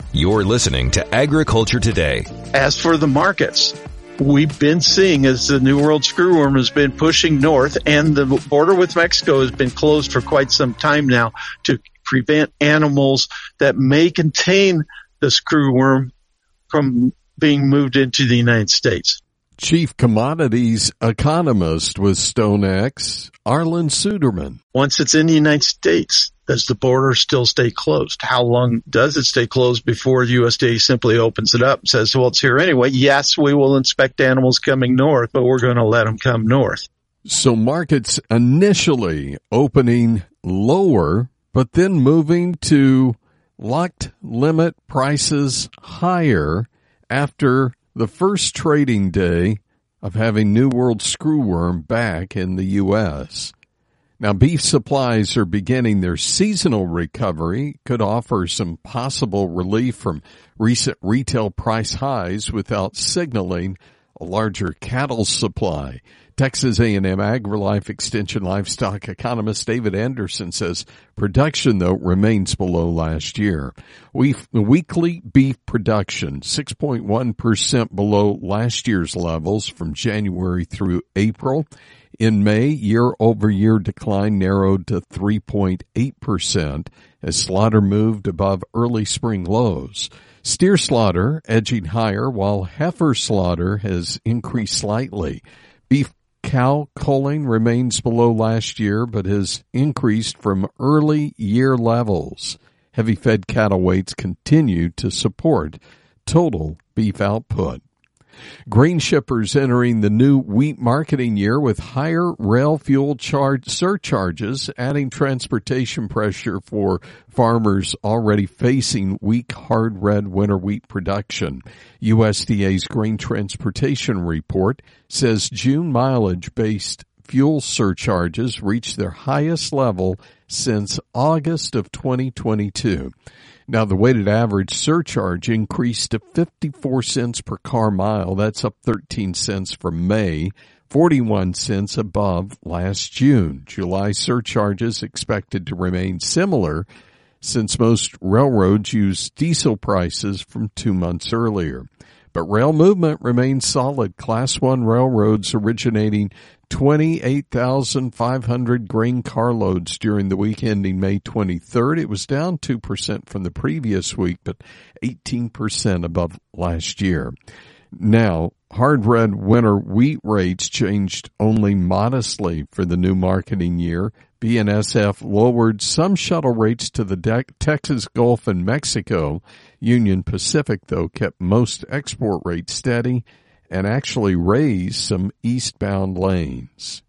You're listening to Agriculture Today. As for the markets, we've been seeing as the New World screwworm has been pushing north, and the border with Mexico has been closed for quite some time now to prevent animals that may contain the screwworm from being moved into the United States. Chief Commodities Economist with StoneX, Arlen Suderman. Once it's in the United States, does the border still stay closed? How long does it stay closed before USDA simply opens it up and says, well, it's here anyway. Yes, we will inspect animals coming north, but we're going to let them come north. So markets initially opening lower, but then moving to locked limit prices higher after the first trading day of having New World screwworm back in the U.S. Now, beef supplies are beginning their seasonal recovery, could offer some possible relief from recent retail price highs without signaling a larger cattle supply. Texas A&M AgriLife Extension livestock economist David Anderson says production, though, remains below last year. Weekly beef production, 6.1% below last year's levels from January through April. In May, year-over-year decline narrowed to 3.8% as slaughter moved above early spring lows. Steer slaughter edging higher while heifer slaughter has increased slightly. Beef cow culling remains below last year but has increased from early year levels. Heavy-fed cattle weights continue to support total beef output. Grain shippers entering the new wheat marketing year with higher rail fuel surcharges, adding transportation pressure for farmers already facing weak hard red winter wheat production. USDA's grain transportation report says June mileage-based fuel surcharges reached their highest level since August of 2022. Now, the weighted average surcharge increased to 54 cents per car mile. That's up 13 cents from May, 41 cents above last June. July surcharges expected to remain similar since most railroads use diesel prices from 2 months earlier. But rail movement remains solid. Class 1 railroads originating 28,500 grain carloads during the week ending May 23rd. It was down 2% from the previous week, but 18% above last year. Now, hard red winter wheat rates changed only modestly for the new marketing year. BNSF lowered some shuttle rates to the Texas Gulf and Mexico. Union Pacific, though, kept most export rates steady and actually raised some eastbound lanes.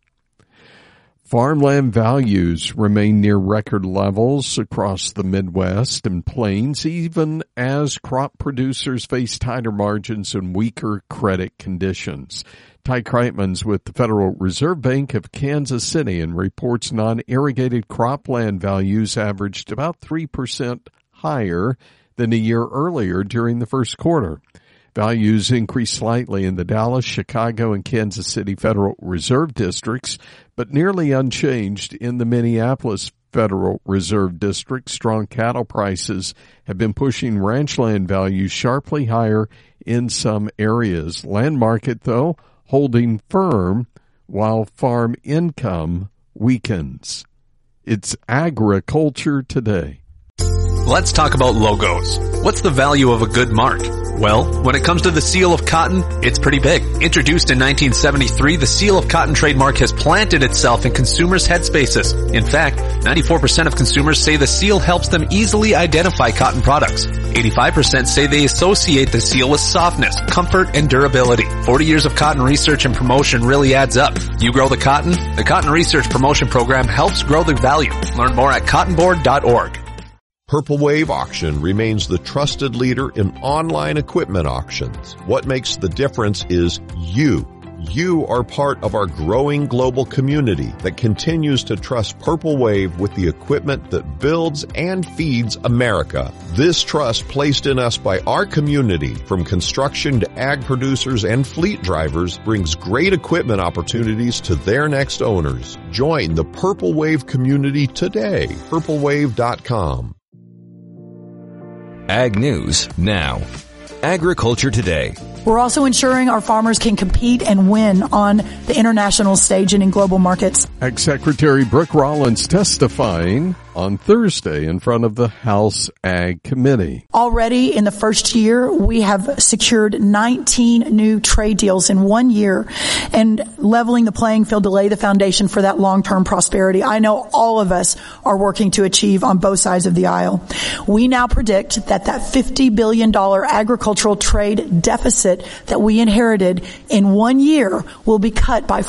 Farmland values remain near record levels across the Midwest and Plains, even as crop producers face tighter margins and weaker credit conditions. Ty Kreitman's with the Federal Reserve Bank of Kansas City and reports non-irrigated cropland values averaged about 3% higher than a year earlier during the first quarter. Values increased slightly in the Dallas, Chicago, and Kansas City Federal Reserve districts, but nearly unchanged in the Minneapolis Federal Reserve District. Strong cattle prices have been pushing ranch land values sharply higher in some areas. Land market, though, holding firm while farm income weakens. It's Agriculture Today. Let's talk about logos. What's the value of a good mark? Well, when it comes to the seal of cotton, it's pretty big. Introduced in 1973, the seal of cotton trademark has planted itself in consumers' headspaces. In fact, 94% of consumers say the seal helps them easily identify cotton products. 85% say they associate the seal with softness, comfort, and durability. 40 years of cotton research and promotion really adds up. You grow the cotton Research Promotion Program helps grow the value. Learn more at cottonboard.org. Purple Wave Auction remains the trusted leader in online equipment auctions. What makes the difference is you. You are part of our growing global community that continues to trust Purple Wave with the equipment that builds and feeds America. This trust placed in us by our community, from construction to ag producers and fleet drivers, brings great equipment opportunities to their next owners. Join the Purple Wave community today. PurpleWave.com. Ag News Now. Agriculture Today. We're also ensuring our farmers can compete and win on the international stage and in global markets. Ag Secretary Brooke Rollins testifying on Thursday in front of the House Ag Committee. Already in the first year, we have secured 19 new trade deals in 1 year, and leveling the playing field to lay the foundation for that long-term prosperity. I know all of us are working to achieve on both sides of the aisle. We now predict that $50 billion agricultural trade deficit that we inherited in 1 year will be cut by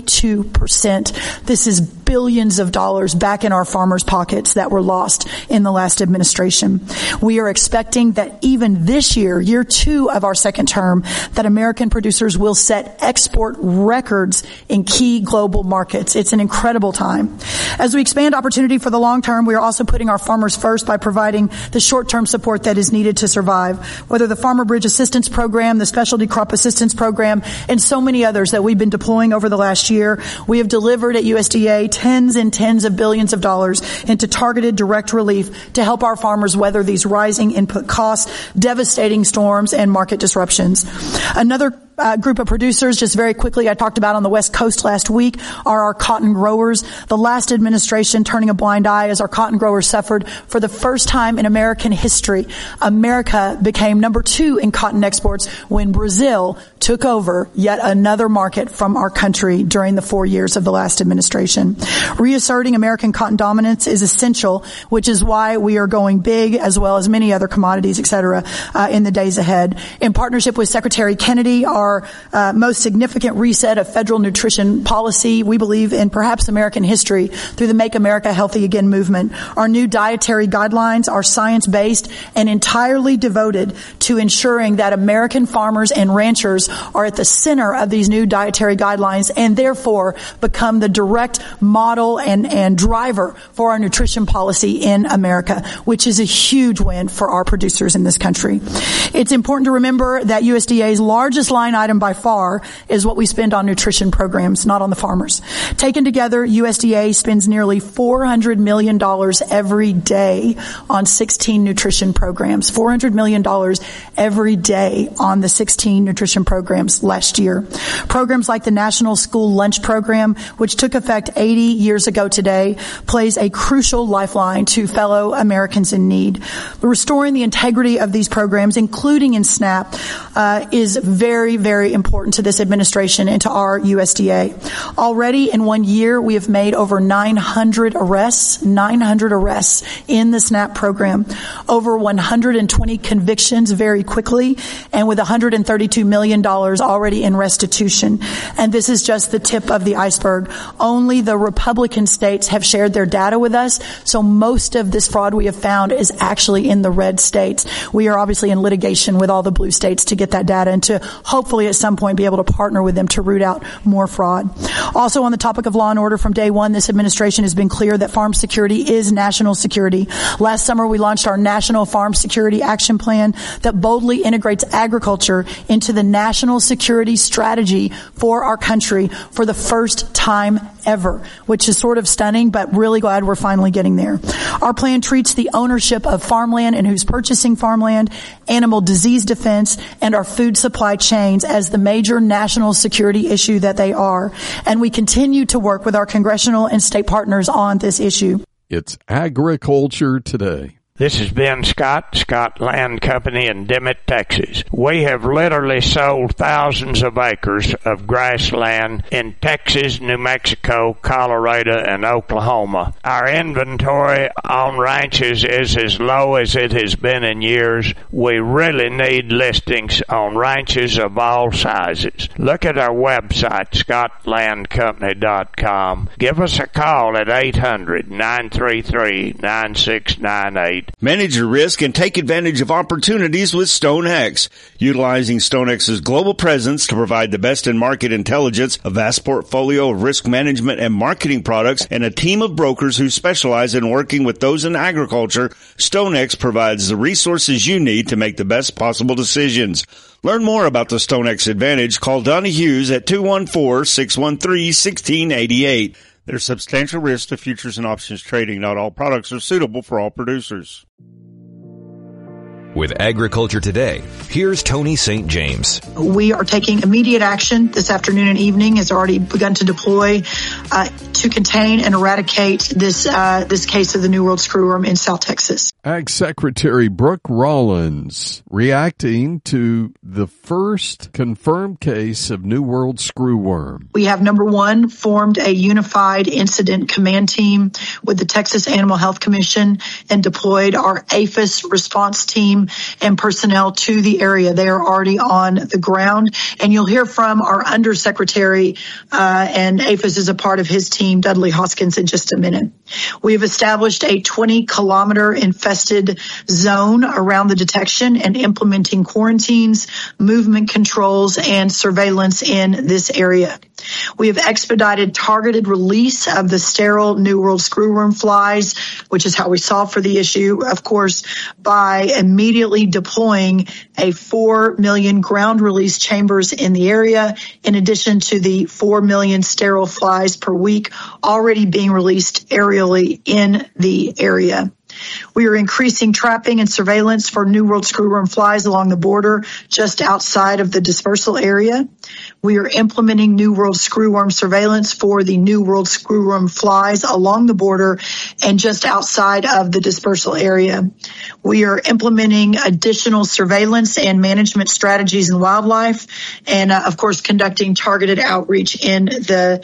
42%. This is billions of dollars back in our farmers' pockets that were lost in the last administration. We are expecting that even this year, year 2 of our second term, that American producers will set export records in key global markets. It's an incredible time. As we expand opportunity for the long term, we are also putting our farmers first by providing the short-term support that is needed to survive. Whether the Farmer Bridge Assistance Program, the Specialty Crop Assistance Program, and so many others that we've been deploying over the last year, we have delivered at USDA tens and tens of billions of dollars into targeted direct relief to help our farmers weather these rising input costs, devastating storms, and market disruptions. Another group of producers, just very quickly, I talked about on the West Coast last week, are our cotton growers. The last administration turning a blind eye as our cotton growers suffered. For the first time in American history, America became number 2 in cotton exports when Brazil took over yet another market from our country during the 4 years of the last administration. Reasserting American cotton dominance is essential, which is why we are going big, as well as many other commodities, et cetera, in the days ahead. In partnership with Secretary Kennedy, our most significant reset of federal nutrition policy, we believe, in perhaps American history through the Make America Healthy Again movement. Our new dietary guidelines are science-based and entirely devoted to ensuring that American farmers and ranchers are at the center of these new dietary guidelines and therefore become the direct model and driver for our nutrition policy in America, which is a huge win for our producers in this country. It's important to remember that USDA's largest line item by far is what we spend on nutrition programs, not on the farmers. Taken together, USDA spends nearly $400 million every day on 16 nutrition programs. $400 million every day on the 16 nutrition programs last year. Programs like the National School Lunch Program, which took effect 80 years ago today, plays a crucial lifeline to fellow Americans in need. Restoring the integrity of these programs, including in SNAP, is very, very important to this administration and to our USDA. Already in 1 year, we have made over 900 arrests in the SNAP program, over 120 convictions very quickly, and with $132 million already in restitution. And this is just the tip of the iceberg. Only the Republican states have shared their data with us, so most of this fraud we have found is actually in the red states. We are obviously in litigation with all the blue states to get that data and to hopefully at some point be able to partner with them to root out more fraud. Also, on the topic of law and order, from day one, this administration has been clear that farm security is national security. Last summer, we launched our National Farm Security Action Plan that boldly integrates agriculture into the national security strategy for our country for the first time ever, which is sort of stunning, but really glad we're finally getting there. Our plan treats the ownership of farmland and who's purchasing farmland, animal disease defense, and our food supply chains as the major national security issue that they are. And we continue to work with our congressional and state partners on this issue. It's Agriculture Today. This is Ben Scott Land Company in Dimmitt, Texas. We have literally sold thousands of acres of grassland in Texas, New Mexico, Colorado, and Oklahoma. Our inventory on ranches is as low as it has been in years. We really need listings on ranches of all sizes. Look at our website, scottlandcompany.com. Give us a call at 800-933-9698. Manage your risk and take advantage of opportunities with StoneX. Utilizing StoneX's global presence to provide the best in market intelligence, a vast portfolio of risk management and marketing products, and a team of brokers who specialize in working with those in agriculture, StoneX provides the resources you need to make the best possible decisions. Learn more about the StoneX Advantage. Call Donnie Hughes at 214-613-1688. There's substantial risk to futures and options trading. Not all products are suitable for all producers. With Agriculture Today, here's Tony St. James. We are taking immediate action this afternoon and evening, has already begun to deploy to contain and eradicate this case of the New World Screwworm in South Texas. Ag Secretary Brooke Rollins reacting to the first confirmed case of New World Screwworm. We have, number one, formed a unified incident command team with the Texas Animal Health Commission and deployed our APHIS response team and personnel to the area. They are already on the ground, and you'll hear from our undersecretary, and APHIS is a part of his team, Dudley Hoskins, in just a minute. We have established a 20-kilometer infested zone around the detection and implementing quarantines, movement controls, and surveillance in this area. We have expedited targeted release of the sterile New World Screwworm flies, which is how we solve for the issue, of course, by immediately deploying a 4 million ground release chambers in the area, in addition to the 4 million sterile flies per week already being released aerially in the area. We are increasing trapping and surveillance for New World Screwworm flies along the border just outside of the dispersal area. We are implementing New World Screwworm surveillance for the New World Screwworm flies along the border and just outside of the dispersal area. We are implementing additional surveillance and management strategies in wildlife, and of course conducting targeted outreach in the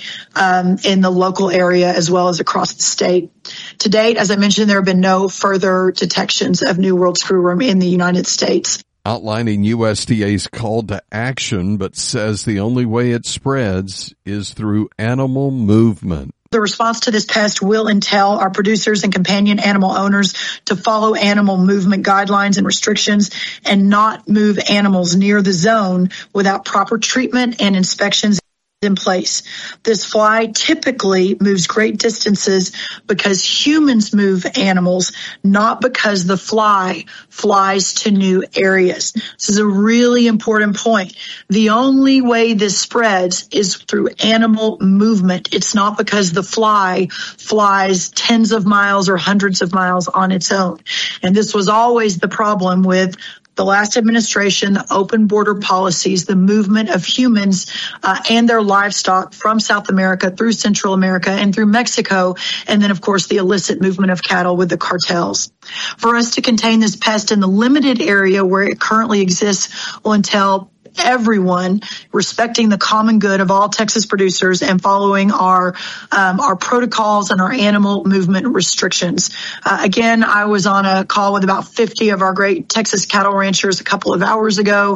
local area as well as across the state. To date, as I mentioned, there have been no further detections of New World Screwworm in the United States. Outlining USDA's call to action, but says the only way it spreads is through animal movement. The response to this pest will entail our producers and companion animal owners to follow animal movement guidelines and restrictions and not move animals near the zone without proper treatment and inspections in place. This fly typically moves great distances because humans move animals, not because the fly flies to new areas. This is a really important point. The only way this spreads is through animal movement. It's not because the fly flies tens of miles or hundreds of miles on its own. And this was always the problem with the last administration, the open border policies, the movement of humans and their livestock from South America through Central America and through Mexico, and then, of course, the illicit movement of cattle with the cartels. For us to contain this pest in the limited area where it currently exists will entail everyone respecting the common good of all Texas producers and following our protocols and our animal movement restrictions. Again, I was on a call with about 50 of our great Texas cattle ranchers a couple of hours ago,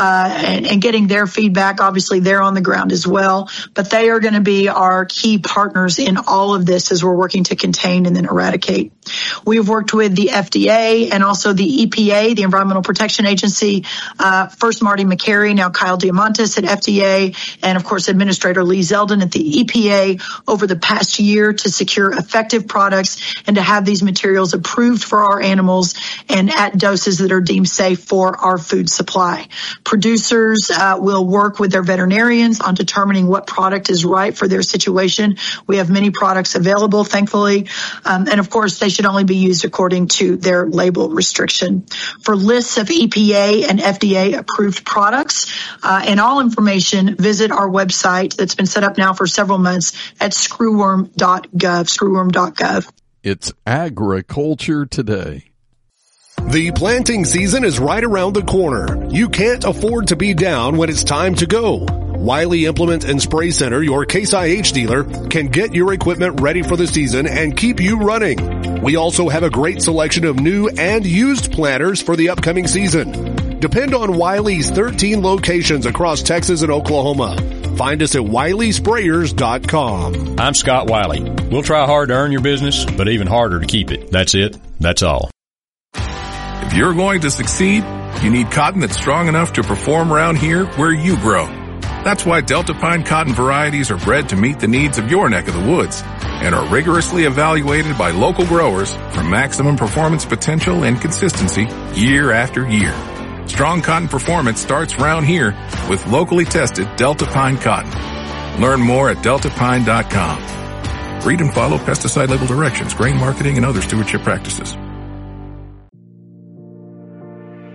and getting their feedback. Obviously, they're on the ground as well, but they are going to be our key partners in all of this as we're working to contain and then eradicate. We have worked with the FDA and also the EPA, the Environmental Protection Agency, first Marty McCary, now Kyle Diamantis at FDA, and of course Administrator Lee Zeldin at the EPA over the past year to secure effective products and to have these materials approved for our animals and at doses that are deemed safe for our food supply. Producers will work with their veterinarians on determining what product is right for their situation. We have many products available, thankfully, and of course they should only be used according to their label restriction. For lists of EPA and FDA approved products and all information, visit our website that's been set up now for several months at screwworm.gov. It's Agriculture Today. The planting season is right around the corner. You can't afford to be down when it's time to go. Wiley Implement and Spray Center, your Case IH dealer, can get your equipment ready for the season and keep you running. We also have a great selection of new and used planters for the upcoming season. Depend on Wiley's 13 locations across Texas and Oklahoma. Find us at WileySprayers.com. I'm Scott Wiley. We'll try hard to earn your business, but even harder to keep it. That's it. That's all. If you're going to succeed, you need cotton that's strong enough to perform around here where you grow. That's why Delta Pine cotton varieties are bred to meet the needs of your neck of the woods and are rigorously evaluated by local growers for maximum performance potential and consistency year after year. Strong cotton performance starts round here with locally tested Delta Pine cotton. Learn more at deltapine.com. Read and follow pesticide label directions, grain marketing, and other stewardship practices.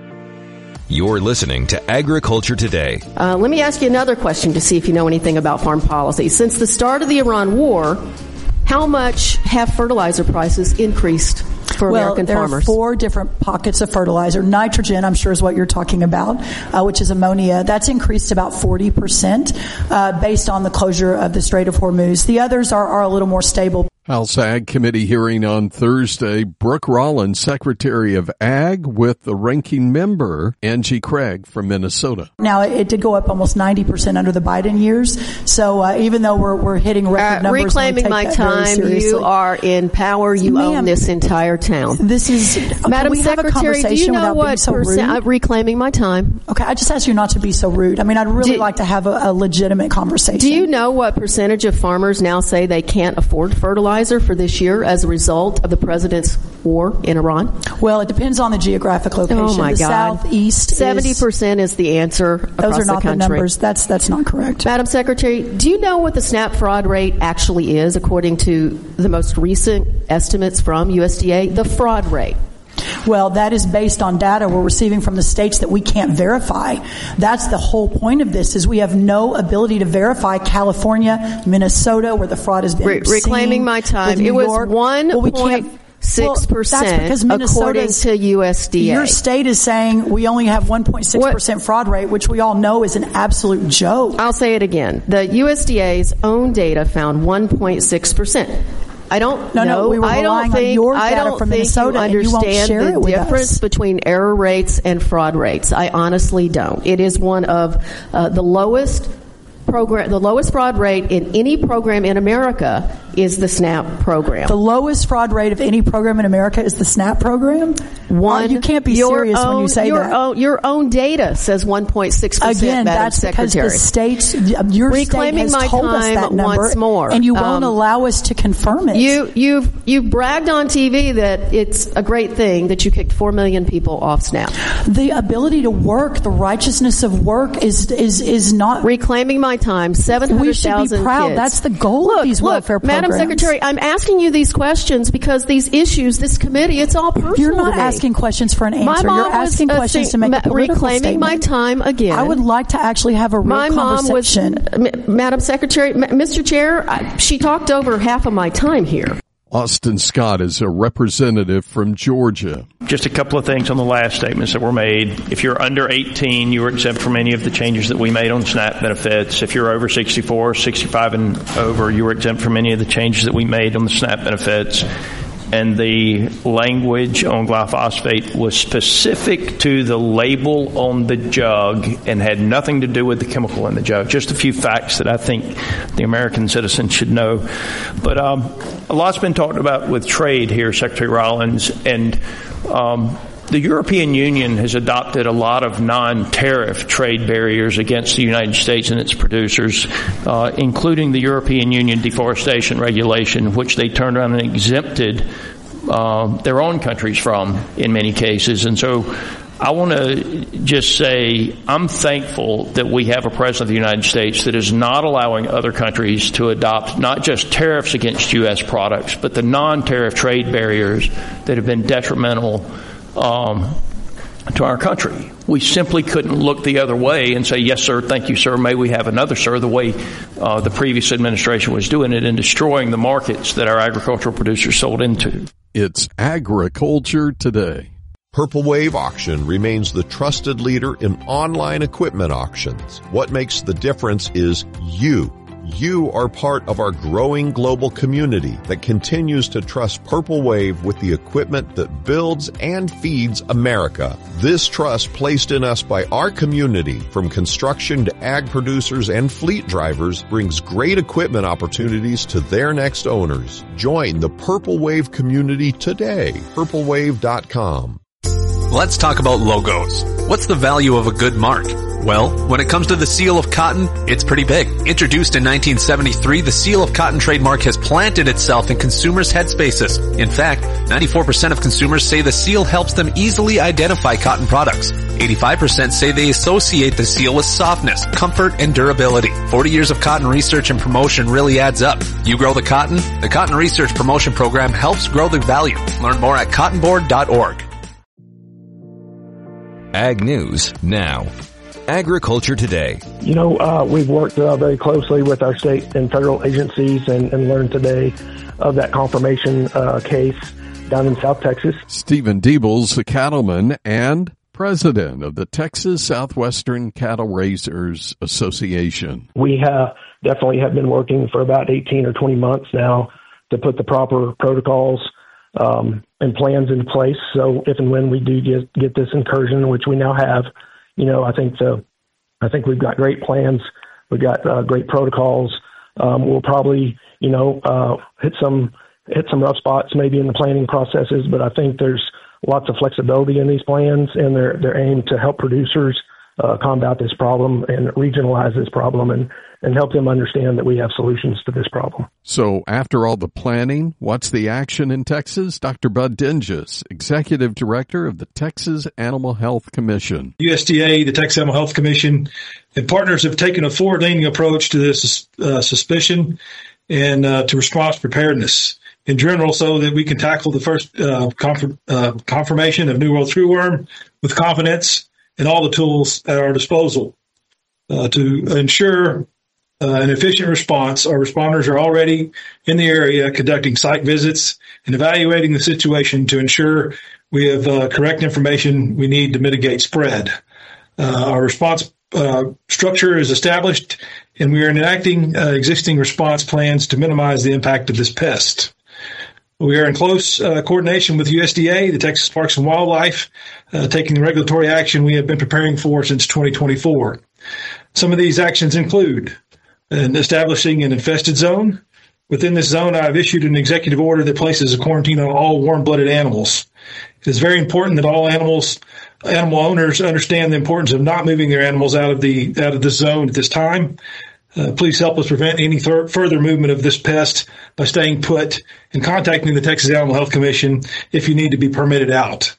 You're listening to Agriculture Today. Let me ask you another question to see if you know anything about farm policy. Since the start of the Iran war, how much have fertilizer prices increased for American farmers? There are 4 different pockets of fertilizer. Nitrogen, I'm sure, is what you're talking about, which is ammonia. That's increased about 40% based on the closure of the Strait of Hormuz. The others are a little more stable. House Ag Committee hearing on Thursday. Brooke Rollins, Secretary of Ag, with the ranking member, Angie Craig from Minnesota. Now, it did go up almost 90% under the Biden years. So even though we're hitting record numbers, reclaiming my time, you are in power. You own this entire town. This is, Madam Secretary, do you know what reclaiming my time? Okay, I just ask you not to be so rude. I mean, I'd really like to have a legitimate conversation. Do you know what percentage of farmers now say they can't afford fertilizer for this year as a result of the president's war in Iran? Well, it depends on the geographic location. Oh my God. Southeast 70% is the answer. Those are not the numbers. That's not correct. Madam Secretary, do you know what the SNAP fraud rate actually is according to the most recent estimates from USDA? The fraud rate. Well, that is based on data we're receiving from the states that we can't verify. That's the whole point of this, is we have no ability to verify California, Minnesota, where the fraud has been reclaiming my time. It was 1.6% according to USDA. Your state is saying we only have 1.6% fraud rate, which we all know is an absolute joke. I'll say it again. The USDA's own data found 1.6%. I don't know. No, we were relying on your data from Minnesota, and you won't share it with us. The difference between error rates and fraud rates. I honestly don't. It is one of the lowest fraud rate in any program in America is the SNAP program. The lowest fraud rate of any program in America is the SNAP program? You can't be serious when you say that. Your own data says 1.6%, Again, that's because the states, your state has told us that number, once more. And you won't allow us to confirm it. You've bragged on TV that it's a great thing that you kicked 4 million people off SNAP. The ability to work, the righteousness of work is not... Reclaiming my time, 700,000 We should be proud. kids. That's the goal of these welfare programs. Madam Secretary, I'm asking you these questions because these issues, this committee, it's all personal. You're not asking questions for an answer. You're asking questions to make a political reclaiming statement. my time again. I would like to actually have a real conversation. Madam Secretary, Mr. Chair, she talked over half of my time here. Austin Scott is a representative from Georgia. Just a couple of things on the last statements that were made. If you're under 18, you are exempt from any of the changes that we made on SNAP benefits. If you're over 64, 65 and over, you are exempt from any of the changes that we made on the SNAP benefits. And the language on glyphosate was specific to the label on the jug and had nothing to do with the chemical in the jug. Just a few facts that I think the American citizen should know. But a lot's been talked about with trade here, Secretary Rollins, and the European Union has adopted a lot of non-tariff trade barriers against the United States and its producers, including the European Union deforestation regulation, which they turned around and exempted their own countries from in many cases. And so I want to just say I'm thankful that we have a president of the United States that is not allowing other countries to adopt not just tariffs against U.S. products, but the non-tariff trade barriers that have been detrimental to our country. We simply couldn't look the other way and say, yes, sir, thank you, sir, may we have another, sir, the way the previous administration was doing it and destroying the markets that our agricultural producers sold into. It's Agriculture Today. Purple Wave Auction remains the trusted leader in online equipment auctions. What makes the difference is you. You are part of our growing global community that continues to trust Purple Wave with the equipment that builds and feeds America. This trust placed in us by our community, from construction to ag producers and fleet drivers, brings great equipment opportunities to their next owners. Join the Purple Wave community today. PurpleWave.com. Let's talk about logos. What's the value of a good mark? Well, when it comes to the seal of cotton, it's pretty big. Introduced in 1973, the seal of cotton trademark has planted itself in consumers' headspaces. In fact, 94% of consumers say the seal helps them easily identify cotton products. 85% say they associate the seal with softness, comfort, and durability. 40 years of cotton research and promotion really adds up. You grow the cotton? The Cotton Research Promotion Program helps grow the value. Learn more at cottonboard.org. Ag News now. Agriculture Today. We've worked very closely with our state and federal agencies and learned today of that confirmation case down in South Texas. Stephen Diebels, the cattleman and president of the Texas Southwestern Cattle Raisers Association. We definitely have been working for about 18 or 20 months now to put the proper protocols and plans in place. So if and when we do get this incursion, which we now have, I think we've got great plans. We've got great protocols. We'll probably, hit some rough spots maybe in the planning processes, but I think there's lots of flexibility in these plans, and they're aimed to help producers combat this problem and regionalize this problem and help them understand that we have solutions to this problem. So after all the planning, what's the action in Texas? Dr. Bud Dinges, Executive Director of the Texas Animal Health Commission. USDA, the Texas Animal Health Commission, and partners have taken a forward-leaning approach to this suspicion and to response preparedness in general, so that we can tackle the first confirmation of New World Screwworm with confidence and all the tools at our disposal. To ensure an efficient response, our responders are already in the area conducting site visits and evaluating the situation to ensure we have correct information we need to mitigate spread. Our response structure is established, and we are enacting existing response plans to minimize the impact of this pest. We are in close coordination with USDA, the Texas Parks and Wildlife, taking the regulatory action we have been preparing for since 2024. Some of these actions include establishing an infested zone. Within this zone, I have issued an executive order that places a quarantine on all warm-blooded animals. It is very important that all animal owners understand the importance of not moving their animals out of the zone at this time. Please help us prevent any further movement of this pest by staying put and contacting the Texas Animal Health Commission if you need to be permitted out.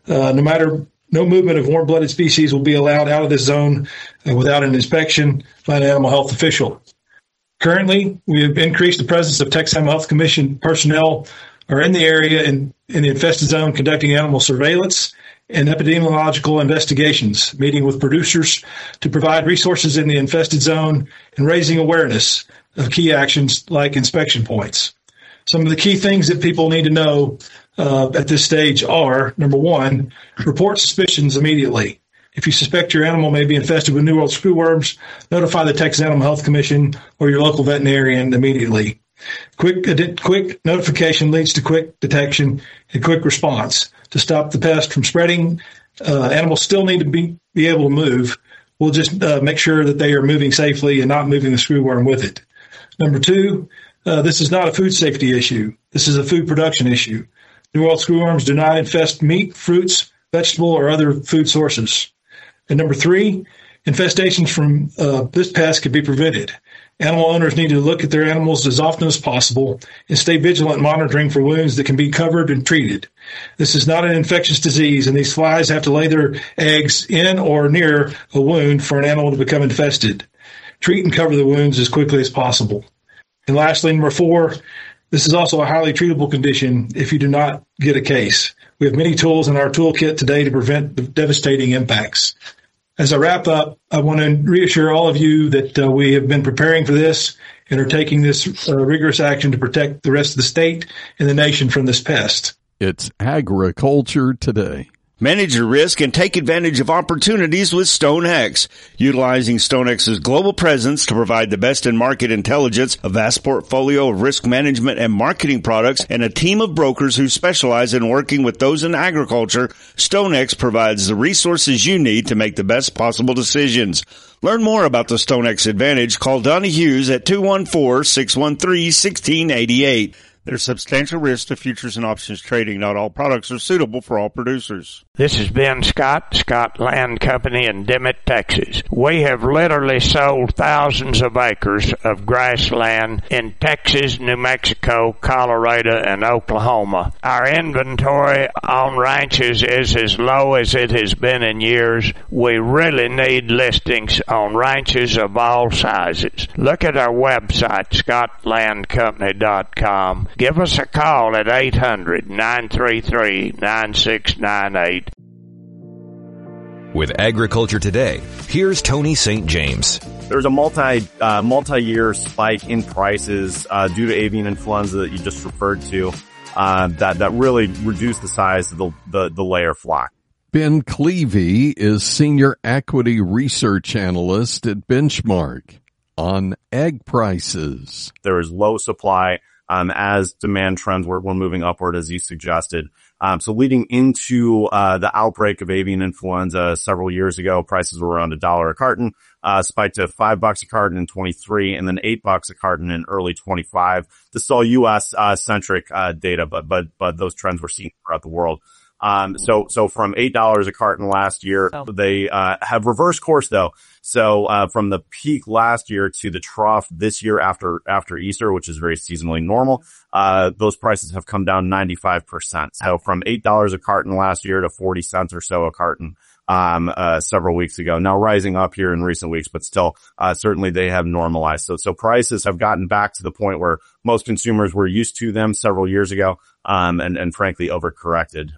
No movement of warm-blooded species will be allowed out of this zone without an inspection by an animal health official. Currently, we have increased the presence of Texas Animal Health Commission personnel are in the area in the infested zone conducting animal surveillance and epidemiological investigations, meeting with producers to provide resources in the infested zone and raising awareness of key actions like inspection points. Some of the key things that people need to know at this stage are, number one, report suspicions immediately. If you suspect your animal may be infested with New World screwworms, notify the Texas Animal Health Commission or your local veterinarian immediately. Quick notification leads to quick detection and quick response. To stop the pest from spreading, animals still need to be able to move. We'll just make sure that they are moving safely and not moving the screwworm with it. Number two, this is not a food safety issue. This is a food production issue. New World screwworms do not infest meat, fruits, vegetable, or other food sources. And number three, infestations from this pest can be prevented. Animal owners need to look at their animals as often as possible and stay vigilant monitoring for wounds that can be covered and treated. This is not an infectious disease, and these flies have to lay their eggs in or near a wound for an animal to become infested. Treat and cover the wounds as quickly as possible. And lastly, number four, this is also a highly treatable condition if you do not get a case. We have many tools in our toolkit today to prevent the devastating impacts. As I wrap up, I want to reassure all of you that we have been preparing for this and are taking this rigorous action to protect the rest of the state and the nation from this pest. It's Agriculture Today. Manage your risk and take advantage of opportunities with StoneX. Utilizing StoneX's global presence to provide the best in market intelligence, a vast portfolio of risk management and marketing products, and a team of brokers who specialize in working with those in agriculture, StoneX provides the resources you need to make the best possible decisions. Learn more about the StoneX Advantage. Call Donnie Hughes at 214-613-1688. There's substantial risk to futures and options trading. Not all products are suitable for all producers. This is Ben Scott Land Company in Dimmitt, Texas. We have literally sold thousands of acres of grassland in Texas, New Mexico, Colorado, and Oklahoma. Our inventory on ranches is as low as it has been in years. We really need listings on ranches of all sizes. Look at our website, scottlandcompany.com. Give us a call at 800-933-9698. With Agriculture Today, here's Tony St. James. There's a multi-year spike in prices due to avian influenza that you just referred to that really reduced the size of the layer flock. Ben Clevey is Senior Equity Research Analyst at Benchmark on egg prices. There is low supply as demand trends were moving upward, as you suggested. So leading into the outbreak of avian influenza several years ago, prices were around $1 a carton, spiked to $5 a carton in 23, and then $8 a carton in early 25. This is all U.S. centric data, but those trends were seen throughout the world. So from $8 a carton last year, they have reversed course though. So from the peak last year to the trough this year after Easter, which is very seasonally normal, those prices have come down 95%. So from $8 a carton last year to 40 cents or so a carton several weeks ago. Now rising up here in recent weeks, but still certainly they have normalized. So prices have gotten back to the point where most consumers were used to them several years ago, and frankly overcorrected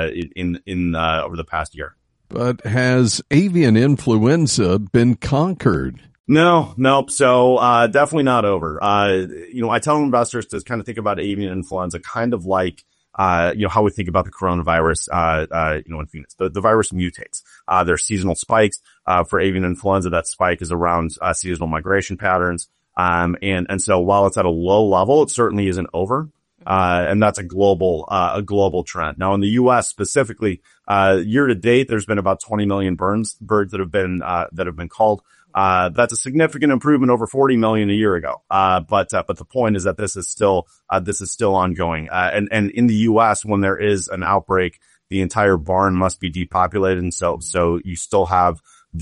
in over the past year. But has avian influenza been conquered? Nope. So, definitely not over. I tell investors to kind of think about avian influenza kind of like, how we think about the coronavirus, in Phoenix. The virus mutates. There are seasonal spikes. For avian influenza, that spike is around, seasonal migration patterns. And so while it's at a low level, it certainly isn't over. And that's a global trend. Now in the U.S. specifically, year to date, there's been about 20 million birds that have been culled. That's a significant improvement over 40 million a year ago. But the point is that this is still ongoing. And in the U.S., when there is an outbreak, the entire barn must be depopulated. And so you still have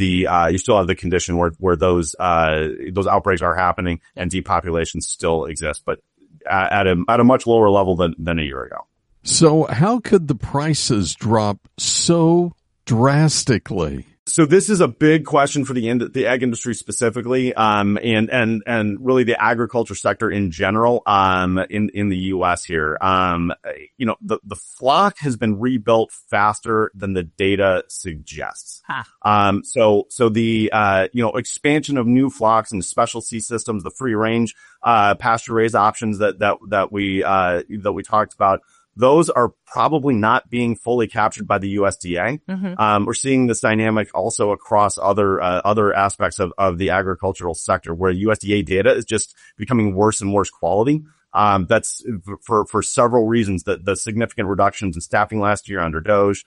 the condition where those outbreaks are happening and depopulation still exists, but at a much lower level than a year ago. So how could the prices drop so drastically? So this is a big question for the egg industry specifically, and really the agriculture sector in general, in the U.S. here. The flock has been rebuilt faster than the data suggests. So the, expansion of new flocks and specialty systems, the free range, pasture raised options that we talked about, those are probably not being fully captured by the USDA. Mm-hmm. We're seeing this dynamic also across other aspects of the agricultural sector where USDA data is just becoming worse and worse quality. That's for several reasons. The significant reductions in staffing last year under DOGE,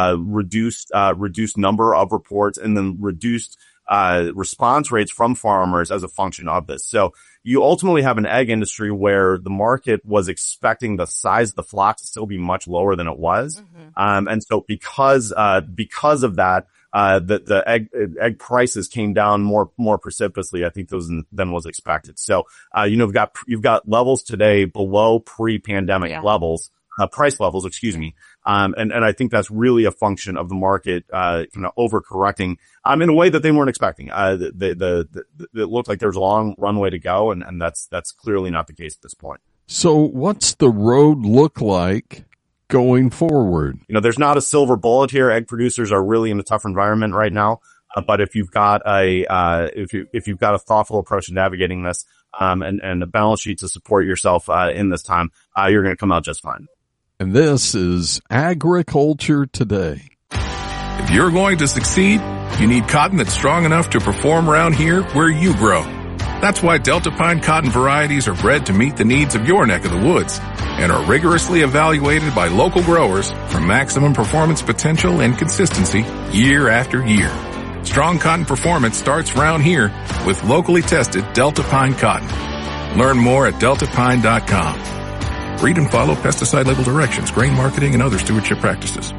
reduced number of reports, and then reduced response rates from farmers as a function of this. So you ultimately have an egg industry where the market was expecting the size of the flock to still be much lower than it was. Mm-hmm. And so because of that, the egg prices came down more precipitously, I think, than was expected. So, you've got levels today below pre-pandemic levels. Price levels, excuse me. And I think that's really a function of the market, overcorrecting, in a way that they weren't expecting. It looked like there was a long runway to go, and that's clearly not the case at this point. So what's the road look like going forward? There's not a silver bullet here. Egg producers are really in a tough environment right now. But if you've got if you've got a thoughtful approach to navigating this, and a balance sheet to support yourself, in this time, you're going to come out just fine. And this is Agriculture Today. If you're going to succeed, you need cotton that's strong enough to perform around here where you grow. That's why Delta Pine cotton varieties are bred to meet the needs of your neck of the woods and are rigorously evaluated by local growers for maximum performance potential and consistency year after year. Strong cotton performance starts round here with locally tested Delta Pine cotton. Learn more at deltapine.com. Read and follow pesticide label directions, grain marketing, and other stewardship practices.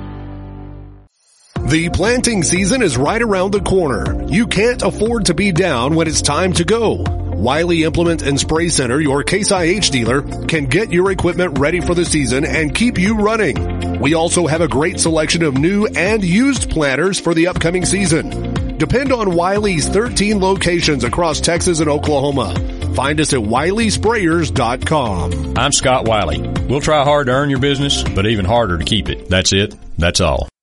The planting season is right around the corner. You can't afford to be down when it's time to go. Wiley Implement and Spray Center, your Case IH dealer, can get your equipment ready for the season and keep you running. We also have a great selection of new and used planters for the upcoming season. Depend on Wiley's 13 locations across Texas and Oklahoma. Find us at WileySprayers.com. I'm Scott Wiley. We'll try hard to earn your business, but even harder to keep it. That's it. That's all.